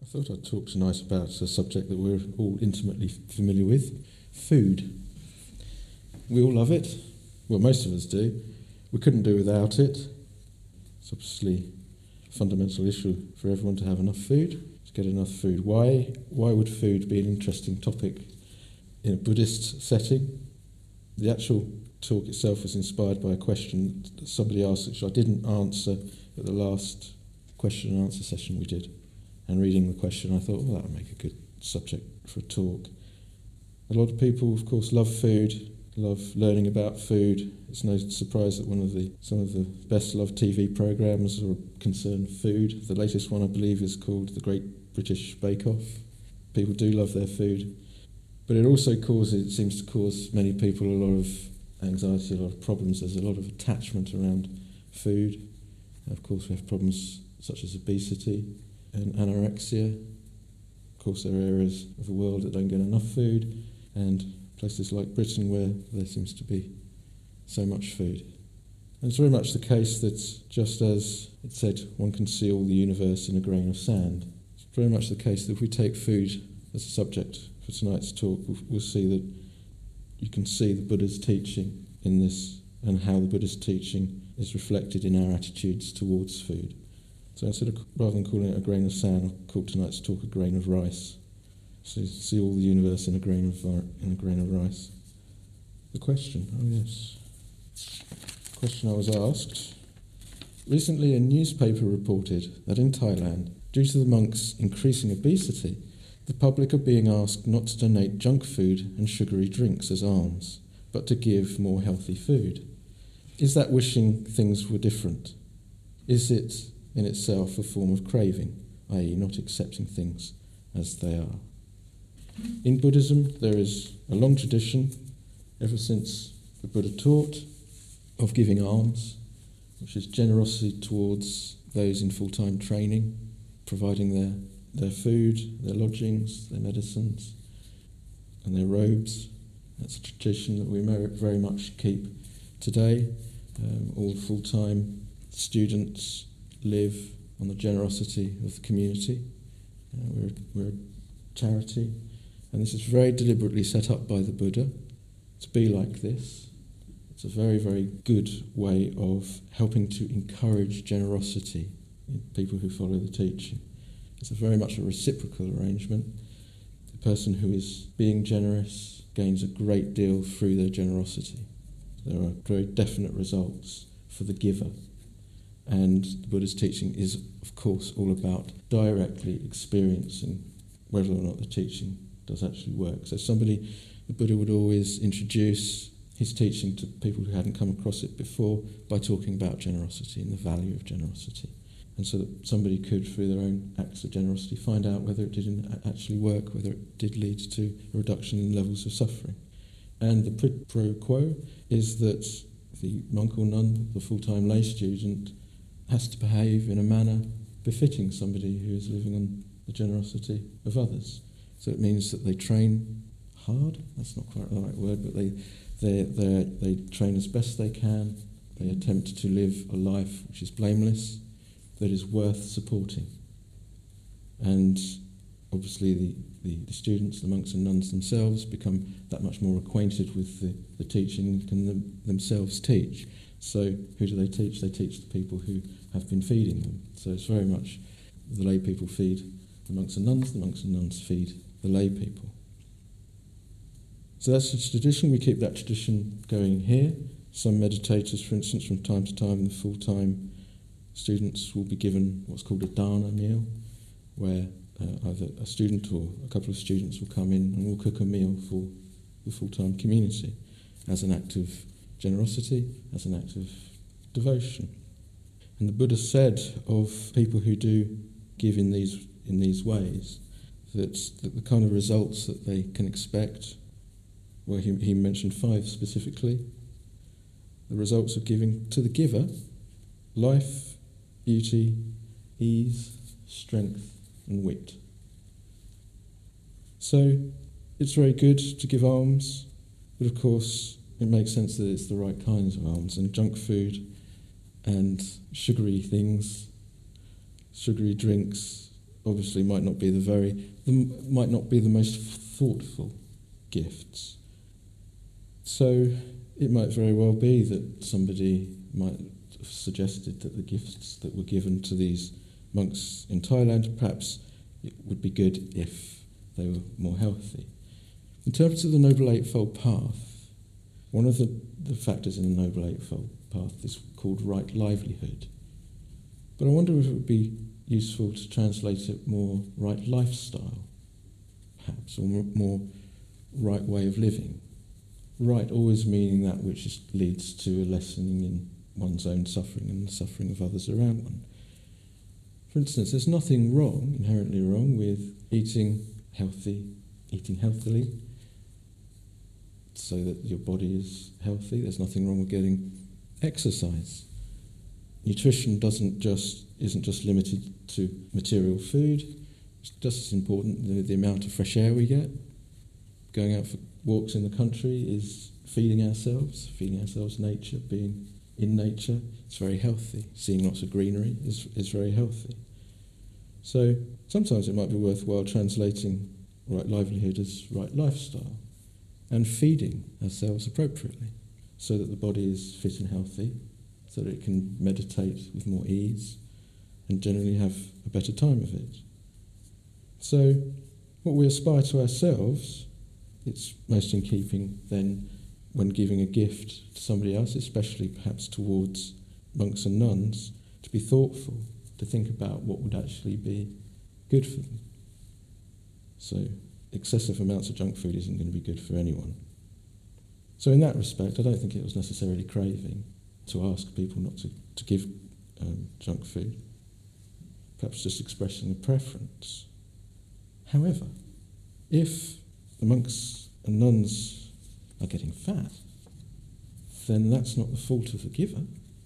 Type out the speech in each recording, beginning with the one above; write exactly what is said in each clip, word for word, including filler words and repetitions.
thought I'd talk tonight about a subject that we're all intimately familiar with, food. We all love it. Well, most of us do. We couldn't do without it. It's obviously a fundamental issue for everyone to have enough food, to get enough food. Why? Why would food be an interesting topic in a Buddhist setting? The actual talk itself was inspired by a question that somebody asked, which I didn't answer at the last question and answer session we did. And reading the question, I thought, well, that would make a good subject for a talk. A lot of people, of course, love food, love learning about food. It's no surprise that one of the some of the best-loved T V programmes are concerned food. The latest one, I believe, is called The Great British Bake Off. People do love their food. But it also causes, it seems to cause many people a lot of anxiety, a lot of problems. There's a lot of attachment around food. And of course, we have problems such as obesity and anorexia. Of course, there are areas of the world that don't get enough food, and places like Britain where there seems to be so much food. And it's very much the case that, just as it said, one can see all the universe in a grain of sand. It's very much the case that if we take food as a subject for tonight's talk, we'll, we'll see that you can see the Buddha's teaching in this, and how the Buddha's teaching is reflected in our attitudes towards food. So instead of, rather than calling it a grain of sand, I'll call tonight's talk a grain of rice. So you see all the universe in a grain of in a grain of rice. The question, oh yes, the question I was asked. Recently a newspaper reported that in Thailand, due to the monks' increasing obesity, the public are being asked not to donate junk food and sugary drinks as alms, but to give more healthy food. Is that wishing things were different? Is it in itself a form of craving, that is not accepting things as they are? In Buddhism, there is a long tradition, ever since the Buddha taught, of giving alms, which is generosity towards those in full-time training, providing their, their food, their lodgings, their medicines, and their robes. That's a tradition that we very much keep today. Um, all full-time students live on the generosity of the community. Uh, we're, we're a charity, and this is very deliberately set up by the Buddha to be like this. It's a very, very good way of helping to encourage generosity in people who follow the teaching. It's a very much a reciprocal arrangement. The person who is being generous gains a great deal through their generosity. There are very definite results for the giver. And the Buddha's teaching is, of course, all about directly experiencing whether or not the teaching does actually work. So somebody, the Buddha would always introduce his teaching to people who hadn't come across it before by talking about generosity and the value of generosity. And so that somebody could, through their own acts of generosity, find out whether it didn't actually work, whether it did lead to a reduction in levels of suffering. And the quid pro quo is that the monk or nun, the full-time lay student, has to behave in a manner befitting somebody who is living on the generosity of others. So it means that they train hard, that's not quite the right word, but they, they, they, they train as best they can. They attempt to live a life which is blameless, that is worth supporting. And obviously the, the, the students, the monks and nuns themselves, become that much more acquainted with the, the teaching and can them, themselves teach. So who do they teach? They teach the people who have been feeding them. So it's very much the lay people feed the monks and nuns, the monks and nuns feed the lay people. So that's the tradition. We keep that tradition going here. Some meditators, for instance, from time to time, the full-time students will be given what's called a dana meal, where uh, either a student or a couple of students will come in and will cook a meal for the full-time community as an act of generosity, as an act of devotion. And the Buddha said of people who do give in these in these ways that, that the kind of results that they can expect, well, he, he mentioned five specifically. The results of giving to the giver: life, beauty, ease, strength, and wit. So it's very good to give alms, but of course it makes sense that it's the right kinds of alms, and junk food and sugary things, sugary drinks, obviously might not be the very, the, might not be the most thoughtful gifts. So it might very well be that somebody might have suggested that the gifts that were given to these monks in Thailand, perhaps it would be good if they were more healthy. In terms of the Noble Eightfold Path, one of the, the factors in the Noble Eightfold Path is called right livelihood. But I wonder if it would be useful to translate it more right lifestyle, perhaps, or more right way of living. Right always meaning that which is, leads to a lessening in one's own suffering and the suffering of others around one. For instance, there's nothing wrong, inherently wrong, with eating healthy, eating healthily, so that your body is healthy. There's nothing wrong with getting exercise. Nutrition doesn't just isn't just limited to material food. It's just as important the, the amount of fresh air we get. Going out for walks in the country is feeding ourselves, feeding ourselves nature, being in nature. It's very healthy. Seeing lots of greenery is is very healthy. So sometimes it might be worthwhile translating right livelihood as right lifestyle, and feeding ourselves appropriately so that the body is fit and healthy, so that it can meditate with more ease and generally have a better time of it. So what we aspire to ourselves, it's most in keeping then when giving a gift to somebody else, especially perhaps towards monks and nuns, to be thoughtful, to think about what would actually be good for them. So excessive amounts of junk food isn't going to be good for anyone. So in that respect, I don't think it was necessarily craving to ask people not to, to give um, junk food, perhaps just expressing a preference. However, if the monks and nuns are getting fat, then that's not the fault of the giver.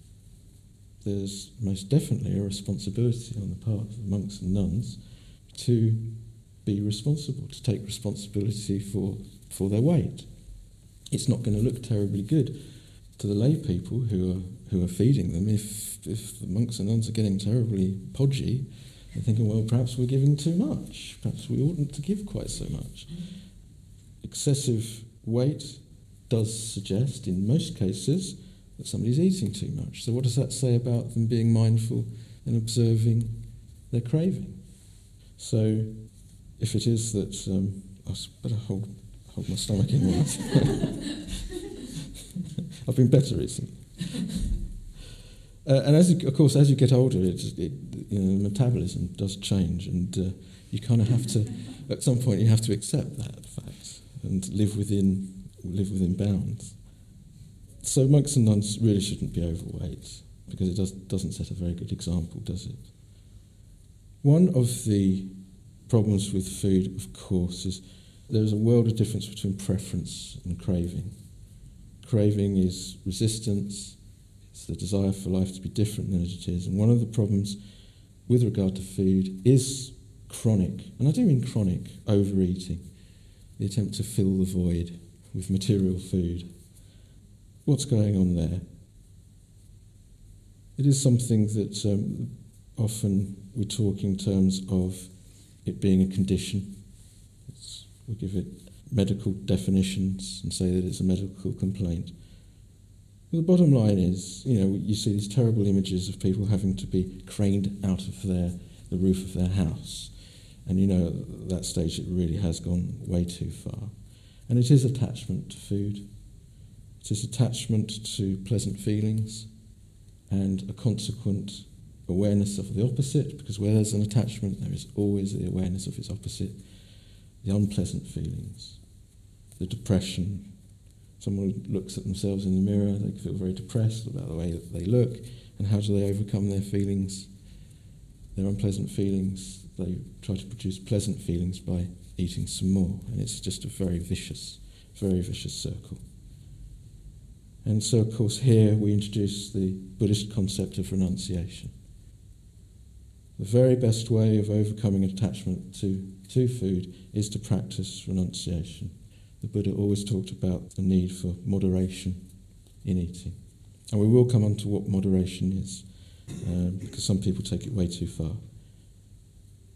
There's most definitely a responsibility on the part of the monks and nuns to be responsible, to take responsibility for, for their weight. It's not going to look terribly good to the lay people who are who are feeding them if if the monks and nuns are getting terribly podgy. They're thinking, well, perhaps we're giving too much. Perhaps we oughtn't to give quite so much. Excessive weight does suggest, in most cases, that somebody's eating too much. So what does that say about them being mindful and observing their craving? So if it is that, um, I better hold, hold my stomach in once. I've been better recently. Uh, and as you, of course, as you get older, it, it, you know, metabolism does change, and uh, you kind of have to, at some point, you have to accept that fact and live within live within bounds. So monks and nuns really shouldn't be overweight, because it does, doesn't set a very good example, does it? One of the problems with food, of course, is there's a world of difference between preference and craving. Craving is resistance. It's the desire for life to be different than it is. And one of the problems with regard to food is chronic, and I do mean chronic, overeating, the attempt to fill the void with material food. What's going on there? It is something that um, often we talk in terms of it being a condition. It's, we give it medical definitions and say that it's a medical complaint. But the bottom line is, you know, you see these terrible images of people having to be craned out of their the roof of their house. And you know, at that stage it really has gone way too far. And it is attachment to food. It is attachment to pleasant feelings and a consequent awareness of the opposite, because where there's an attachment, there is always the awareness of its opposite, the unpleasant feelings, the depression. Someone looks at themselves in the mirror, they feel very depressed about the way that they look, and how do they overcome their feelings, their unpleasant feelings? They try to produce pleasant feelings by eating some more, and it's just a very vicious, very vicious circle. And so, of course, here we introduce the Buddhist concept of renunciation. The very best way of overcoming attachment to, to food is to practice renunciation. The Buddha always talked about the need for moderation in eating. And we will come on to what moderation is, um, because some people take it way too far.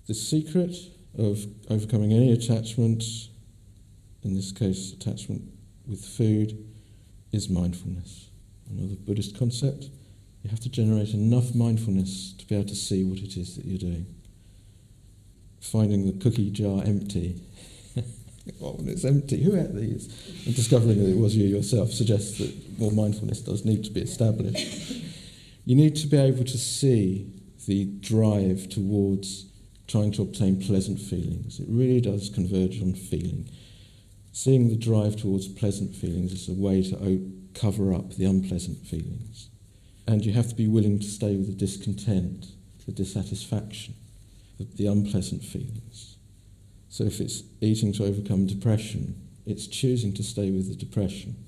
The secret of overcoming any attachment, in this case attachment with food, is mindfulness. Another Buddhist concept. You have to generate enough mindfulness to be able to see what it is that you're doing. Finding the cookie jar empty. Oh, when it's empty, who ate these? And discovering that it was you yourself suggests that more mindfulness does need to be established. You need to be able to see the drive towards trying to obtain pleasant feelings. It really does converge on feeling. Seeing the drive towards pleasant feelings is a way to o- cover up the unpleasant feelings. And you have to be willing to stay with the discontent, the dissatisfaction, the, the unpleasant feelings. So if it's eating to overcome depression, it's choosing to stay with the depression.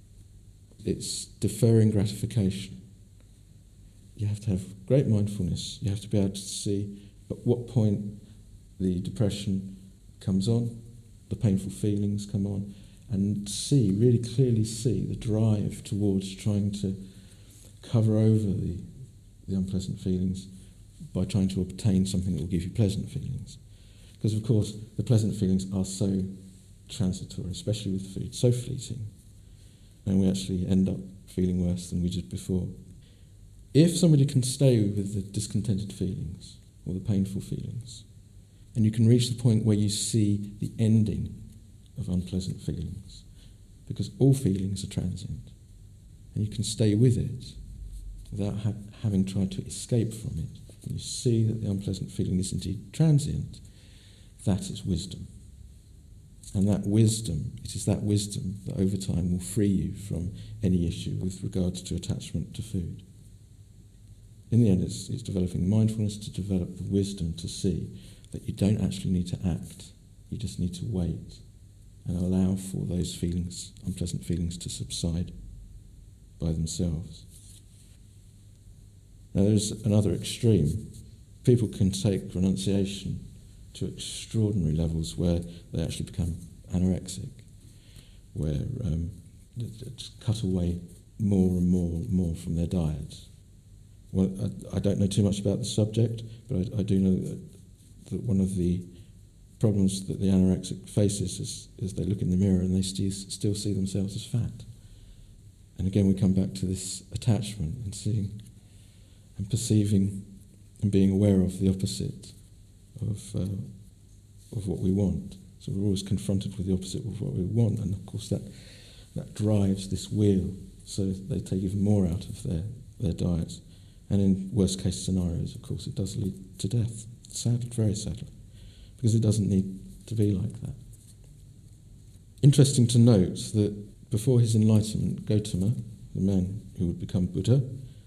It's deferring gratification. You have to have great mindfulness. You have to be able to see at what point the depression comes on, the painful feelings come on, and see, really clearly see the drive towards trying to cover over the, the unpleasant feelings by trying to obtain something that will give you pleasant feelings. Because, of course, the pleasant feelings are so transitory, especially with food, so fleeting, and we actually end up feeling worse than we did before. If somebody can stay with the discontented feelings or the painful feelings, and you can reach the point where you see the ending of unpleasant feelings, because all feelings are transient, and you can stay with it without ha- having tried to escape from it, and you see that the unpleasant feeling is indeed transient, that is wisdom. And that wisdom, it is that wisdom that over time will free you from any issue with regards to attachment to food. In the end, it's, it's developing mindfulness to develop the wisdom to see that you don't actually need to act, you just need to wait and allow for those feelings, unpleasant feelings, to subside by themselves. Now there's another extreme. People can take renunciation to extraordinary levels where they actually become anorexic, where um, it's cut away more and more and more from their diet. Well, I, I don't know too much about the subject, but I, I do know that, that one of the problems that the anorexic faces is, is they look in the mirror and they still, still see themselves as fat. And again, we come back to this attachment and seeing and perceiving and being aware of the opposite of uh, of what we want. So we're always confronted with the opposite of what we want, and of course that that drives this wheel, so they take even more out of their, their diets. And in worst case scenarios, of course, it does lead to death, sadly, very sadly, because it doesn't need to be like that. Interesting to note that before his enlightenment, Gautama, the man who would become Buddha,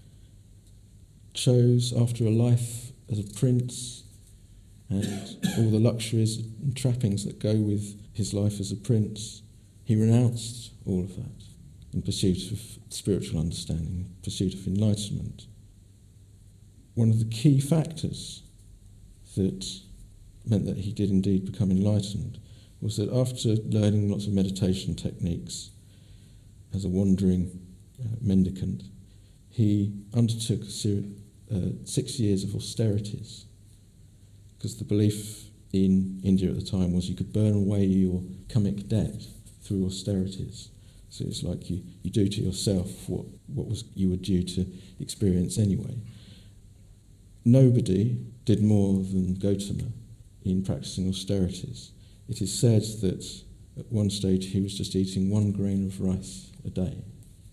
chose, after a life as a prince and all the luxuries and trappings that go with his life as a prince, he renounced all of that in pursuit of spiritual understanding, in pursuit of enlightenment. One of the key factors that meant that he did indeed become enlightened was that after learning lots of meditation techniques as a wandering uh, mendicant, he undertook a ser- uh, six years of austerities, because the belief in India at the time was you could burn away your karmic debt through austerities. So it's like you, you do to yourself what, what was you were due to experience anyway. Nobody did more than Gautama in practicing austerities. It is said that at one stage he was just eating one grain of rice a day.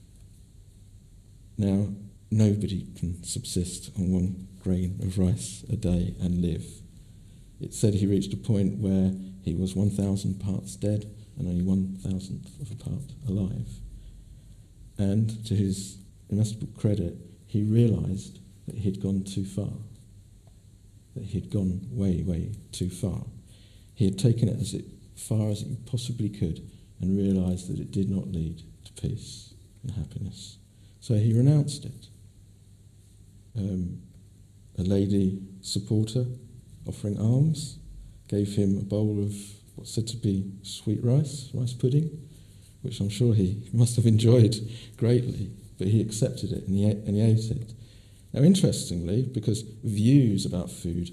Now, nobody can subsist on one grain of rice a day and live. It said he reached a point where he was one thousand parts dead and only one thousandth of a part alive. And to his inestimable credit, he realised that he had gone too far, that he had gone way, way too far. He had taken it as far as he possibly could and realised that it did not lead to peace and happiness. So he renounced it. Um, a lady supporter offering alms gave him a bowl of what's said to be sweet rice, rice pudding, which I'm sure he must have enjoyed greatly, but he accepted it and he ate, and he ate it. Now, interestingly, because views about food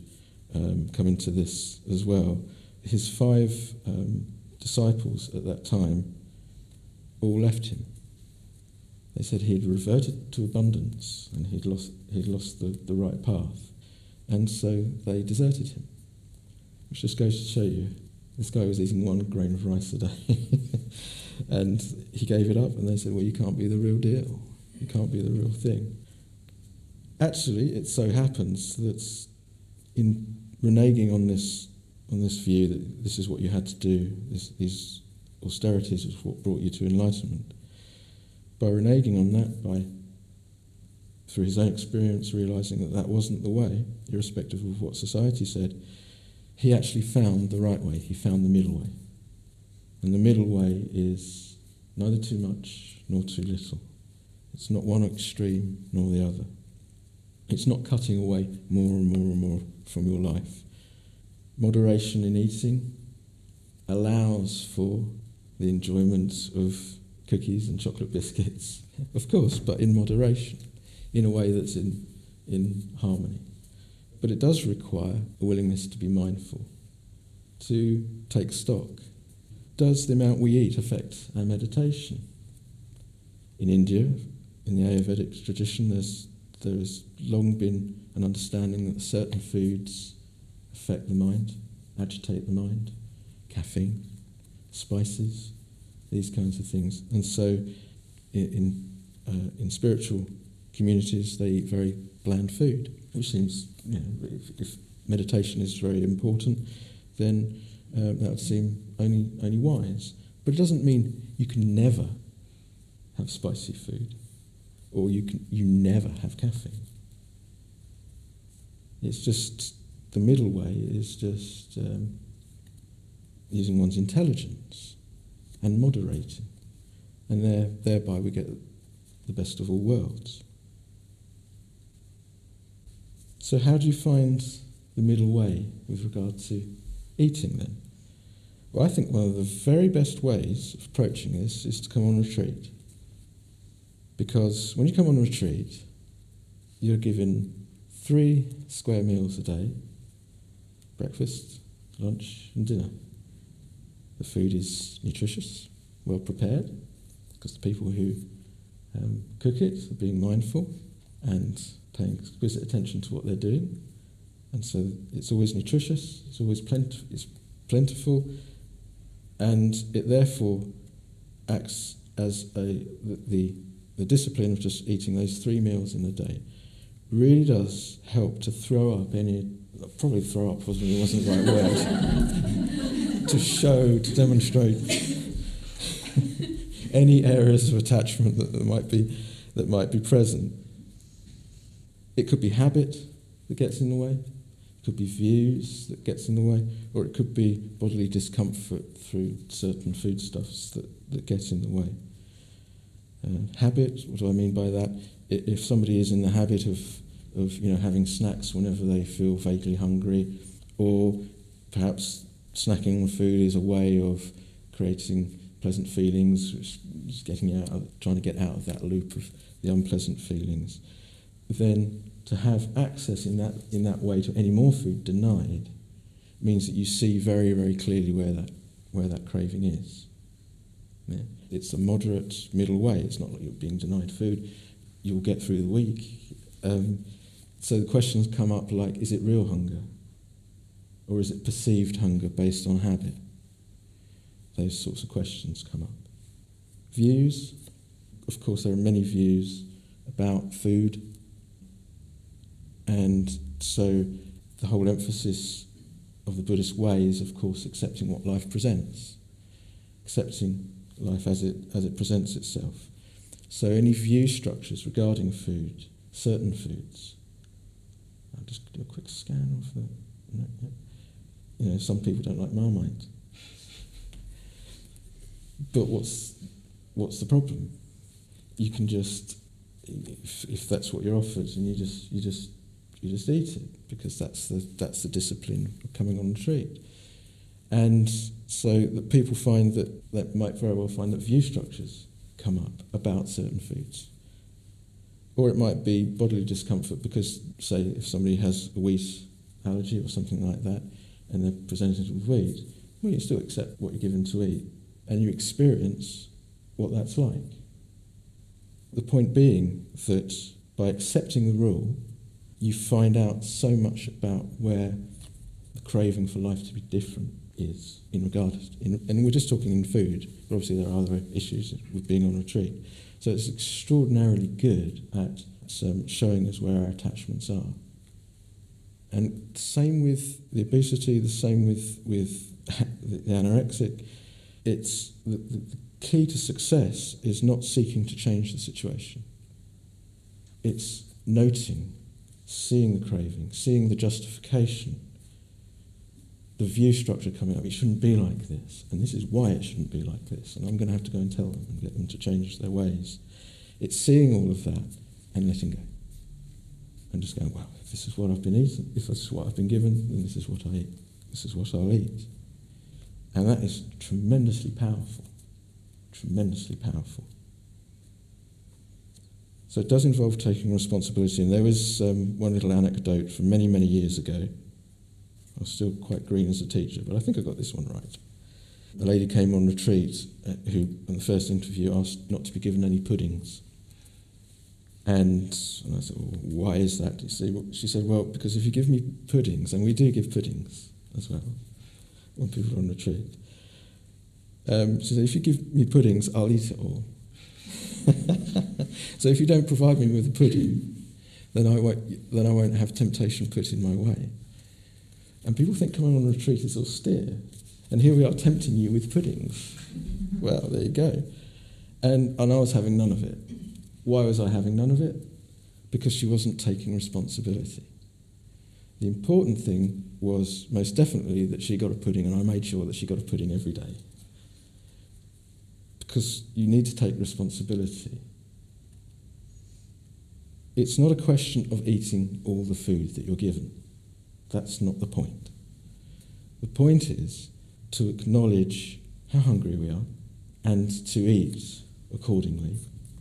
um, come into this as well. His five um, disciples at that time all left him. They said he had reverted to abundance and he'd lost he'd lost the, the right path. And so they deserted him. Which just goes to show you, this guy was eating one grain of rice a day. And he gave it up and they said, well, you can't be the real deal. You can't be the real thing. Actually, it so happens that in reneging on this on this view that this is what you had to do, this, these austerities is what brought you to enlightenment, by reneging on that, by through his own experience realising that that wasn't the way, irrespective of what society said, he actually found the right way, he found the middle way. And the middle way is neither too much nor too little. It's not one extreme nor the other. It's not cutting away more and more and more from your life. Moderation in eating allows for the enjoyment of cookies and chocolate biscuits, of course, but in moderation, in a way that's in, in harmony. But it does require a willingness to be mindful, to take stock. Does the amount we eat affect our meditation? In India, in the Ayurvedic tradition, there's there has long been an understanding that certain foods affect the mind, agitate the mind, caffeine, spices, these kinds of things. And so in in, uh, in spiritual communities, they eat very bland food, which seems, you know, if, if meditation is very important, then um, that would seem only only wise. But it doesn't mean you can never have spicy food, or you can you never have caffeine. It's just the middle way is just um, using one's intelligence and moderating, and there thereby we get the best of all worlds. So how do you find the middle way with regard to eating then? Well, I think one of the very best ways of approaching this is to come on retreat. Because when you come on retreat, you're given three square meals a day: breakfast, lunch and dinner. The food is nutritious, well prepared, because the people who um, cook it are being mindful and paying exquisite attention to what they're doing. And so it's always nutritious, it's always plentif- it's plentiful, and it therefore acts as a the, the the discipline of just eating those three meals in a day really does help to throw up any, probably throw up wasn't, wasn't the right word, to show, to demonstrate any areas of attachment that, that might be that might be present. It could be habit that gets in the way, it could be views that gets in the way, or it could be bodily discomfort through certain foodstuffs that, that get in the way. Uh, habit, what do I mean by that? If somebody is in the habit of, of you know, having snacks whenever they feel vaguely hungry, or perhaps snacking on food is a way of creating pleasant feelings, which is getting out of, trying to get out of that loop of the unpleasant feelings, then to have access in that in that way to any more food denied means that you see very, very clearly where that where that craving is. Yeah. It's a moderate middle way. It's not like you're being denied food. You'll get through the week. Um, so the questions come up like, is it real hunger? Or is it perceived hunger based on habit? Those sorts of questions come up. Views. Of course, there are many views about food. And so the whole emphasis of the Buddhist way is, of course, accepting what life presents. Accepting life as it as it presents itself. So any view structures regarding food, certain foods. I'll just do a quick scan of the. No, yeah. You know, some people don't like Marmite. But what's what's the problem? You can just, if, if that's what you're offered, and you just you just you just eat it, because that's the that's the discipline of coming on retreat. And so that people find that, they might very well find that view structures come up about certain foods. Or it might be bodily discomfort because, say, if somebody has a wheat allergy or something like that, and they're presented with wheat, well, you still accept what you're given to eat, and you experience what that's like. The point being that by accepting the rule, you find out so much about where the craving for life to be different is in regard to, in, and we're just talking in food, but obviously there are other issues with being on retreat. So it's extraordinarily good at um, showing us where our attachments are. And same with the obesity, the same with, with the anorexic. It's the, the, the key to success is not seeking to change the situation. It's noting, seeing the craving, seeing the justification, the view structure coming up. It shouldn't be like this, and this is why it shouldn't be like this, and I'm going to have to go and tell them and get them to change their ways. It's seeing all of that and letting go. And just going, well, if this is what I've been eating, if this is what I've been given, then this is what I eat. This is what I'll eat. And that is tremendously powerful. Tremendously powerful. So it does involve taking responsibility. And there was um, one little anecdote from many, many years ago. I was still quite green as a teacher, but I think I got this one right. A lady came on retreat uh, who, in the first interview, asked not to be given any puddings. And, and I said, well, why is that? You see, well, she said, well, because if you give me puddings, and we do give puddings as well when people are on retreat. Um, she said, if you give me puddings, I'll eat it all. So if you don't provide me with a pudding, then I won't, then I won't have temptation put in my way. And people think coming on retreat is austere. And here we are tempting you with puddings. Well, there you go. And, and I was having none of it. Why was I having none of it? Because she wasn't taking responsibility. The important thing was most definitely that she got a pudding, and I made sure that she got a pudding every day. Because you need to take responsibility. It's not a question of eating all the food that you're given. That's not the point. The point is to acknowledge how hungry we are and to eat accordingly,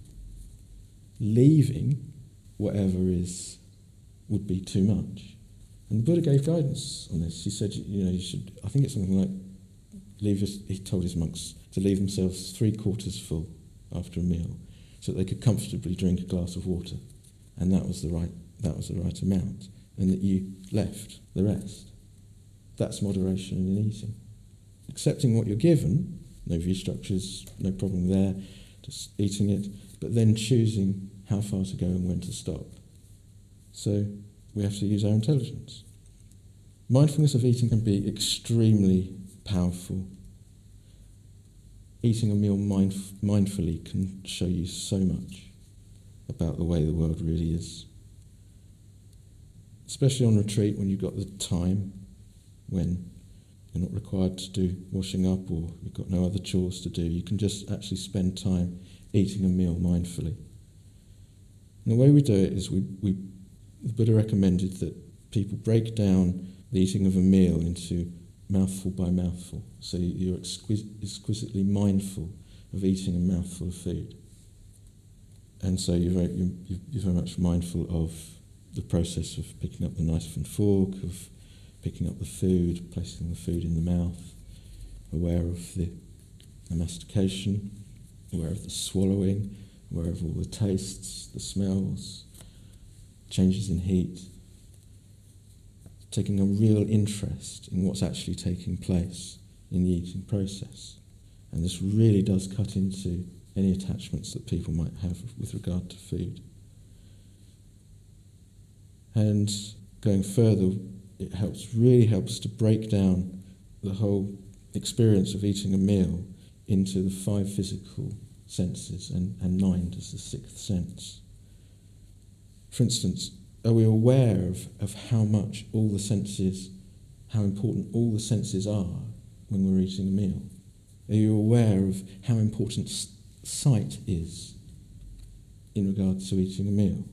leaving whatever is would be too much. And the Buddha gave guidance on this. He said, you know, you should, I think it's something like, leave his, he told his monks to leave themselves three quarters full after a meal so that they could comfortably drink a glass of water. And that was the right, that was the right amount. And that you left the rest. That's moderation in eating. Accepting what you're given, no view structures, no problem there, just eating it, but then choosing how far to go and when to stop. So we have to use our intelligence. Mindfulness of eating can be extremely powerful. Eating a meal mindf- mindfully can show you so much about the way the world really is. Especially on retreat when you've got the time, when you're not required to do washing up or you've got no other chores to do. You can just actually spend time eating a meal mindfully. And the way we do it is we, we the Buddha recommended that people break down the eating of a meal into mouthful by mouthful. So you're exquis- exquisitely mindful of eating a mouthful of food. And so you're very, you're, you're very much mindful of the process of picking up the knife and fork, of picking up the food, placing the food in the mouth, aware of the, the mastication, aware of the swallowing, aware of all the tastes, the smells, changes in heat, taking a real interest in what's actually taking place in the eating process. And this really does cut into any attachments that people might have with regard to food. And going further, it helps, really helps to break down the whole experience of eating a meal into the five physical senses and, and mind as the sixth sense. For instance, are we aware of, of how much all the senses, how important all the senses are when we're eating a meal? Are you aware of how important sight is in regard to eating a meal?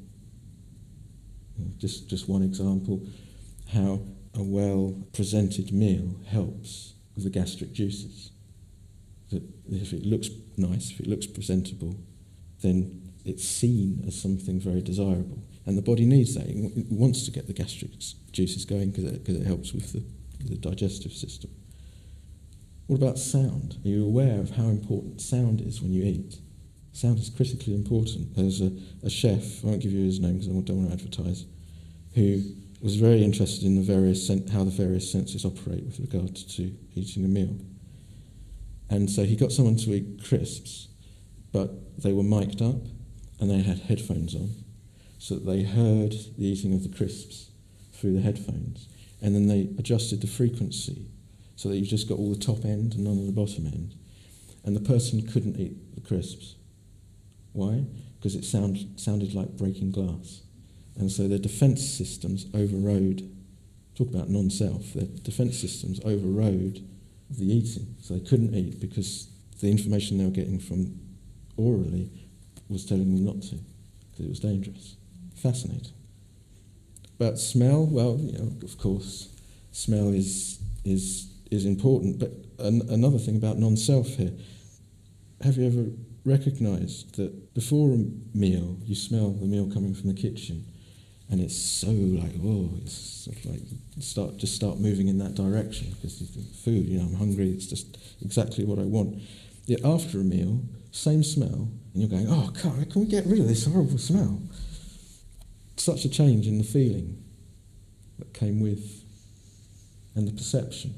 Just, just one example, how a well-presented meal helps with the gastric juices. That if it looks nice, if it looks presentable, then it's seen as something very desirable. And the body needs that. It wants to get the gastric juices going because it, it helps with the, the digestive system. What about sound? Are you aware of how important sound is when you eat? Sound is critically important. There's a, a chef, I won't give you his name because I don't want to advertise, who was very interested in the various sen- how the various senses operate with regard to eating a meal. And so he got someone to eat crisps, but they were mic'd up and they had headphones on, so that they heard the eating of the crisps through the headphones. And then they adjusted the frequency so that you just got all the top end and none of the bottom end. And the person couldn't eat the crisps. Why? Because it sound, sounded like breaking glass. And so their defence systems overrode, talk about non-self, their defence systems overrode the eating. So they couldn't eat because the information they were getting from orally was telling them not to, because it was dangerous. Fascinating. But smell, well, you know, of course, smell is is is important. But an, another thing about non-self here, have you ever recognised that before a meal, you smell the meal coming from the kitchen, and it's so like, oh, it's sort of like start just start moving in that direction because you think, food, you know, I'm hungry, it's just exactly what I want. Yet after a meal, same smell, and you're going, oh, God, can we get rid of this horrible smell? Such a change in the feeling that came with, and the perception.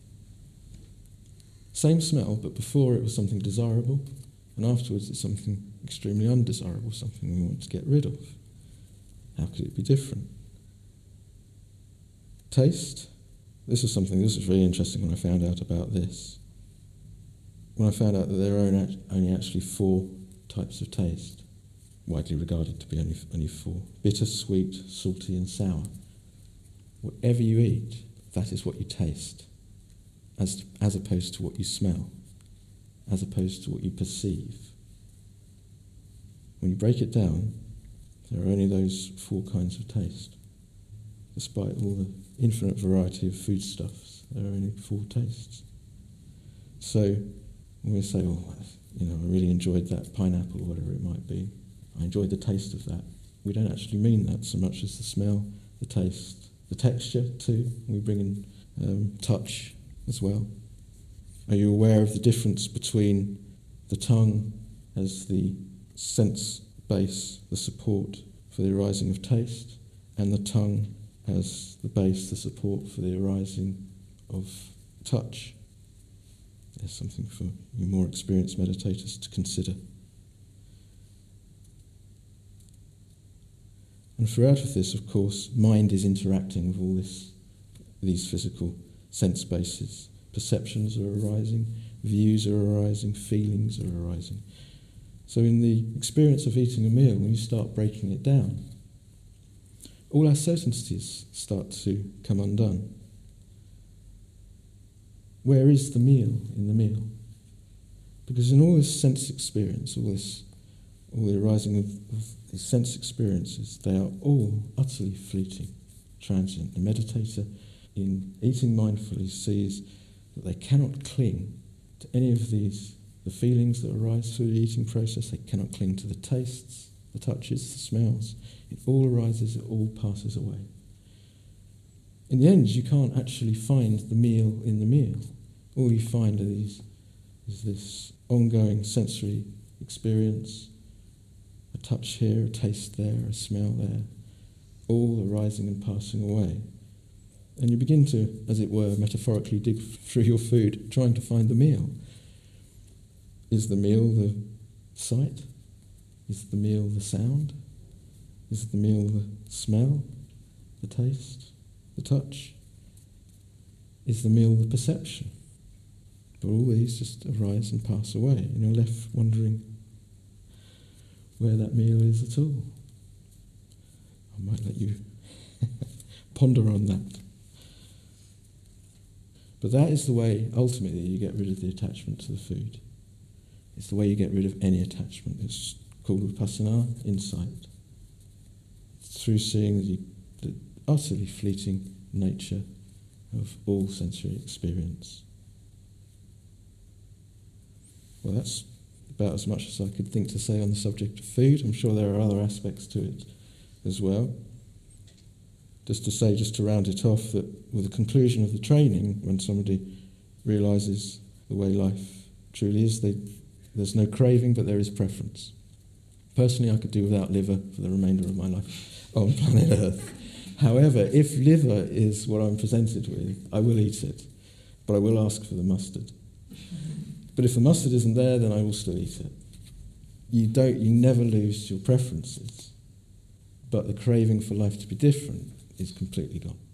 Same smell, but before it was something desirable, and afterwards it's something extremely undesirable, something we want to get rid of. How could it be different? Taste. This was something, this was really interesting when I found out about this. When I found out that there are only actually four types of taste, widely regarded to be only, only four. Bitter, sweet, salty and sour. Whatever you eat, that is what you taste, as, as opposed to what you smell, as opposed to what you perceive. When you break it down, there are only those four kinds of taste. Despite all the infinite variety of foodstuffs, there are only four tastes. So when we say, oh, you know, I really enjoyed that pineapple, whatever it might be, I enjoyed the taste of that, we don't actually mean that so much as the smell, the taste, the texture too. We bring in um, touch as well. Are you aware of the difference between the tongue as the sense base, the support for the arising of taste, and the tongue as the base, the support for the arising of touch? There's something for you more experienced meditators to consider. And throughout of this, of course, mind is interacting with all this, these physical sense bases. Perceptions are arising, views are arising, feelings are arising. So in the experience of eating a meal, when you start breaking it down, all our certainties start to come undone. Where is the meal in the meal? Because in all this sense experience, all this, all the arising of, of these sense experiences, they are all utterly fleeting, transient. The meditator, in eating mindfully, sees that they cannot cling to any of these, the feelings that arise through the eating process. They cannot cling to the tastes, the touches, the smells. It all arises, it all passes away. In the end, you can't actually find the meal in the meal. All you find are these, is this ongoing sensory experience, a touch here, a taste there, a smell there, all arising and passing away. And you begin to, as it were, metaphorically dig through your food, trying to find the meal. Is the meal the sight? Is the meal the sound? Is the meal the smell, the taste, the touch? Is the meal the perception? But all these just arise and pass away, and you're left wondering where that meal is at all. I might let you ponder on that. But that is the way, ultimately, you get rid of the attachment to the food. It's the way you get rid of any attachment. It's called vipassana, insight. It's through seeing the, the utterly fleeting nature of all sensory experience. Well, that's about as much as I could think to say on the subject of food. I'm sure there are other aspects to it as well. Just to say, just to round it off, that with the conclusion of the training, when somebody realises the way life truly is, they, there's no craving, but there is preference. Personally, I could do without liver for the remainder of my life on planet Earth. However, if liver is what I'm presented with, I will eat it, but I will ask for the mustard. But if the mustard isn't there, then I will still eat it. You don't, you never lose your preferences, but the craving for life to be different is completely gone.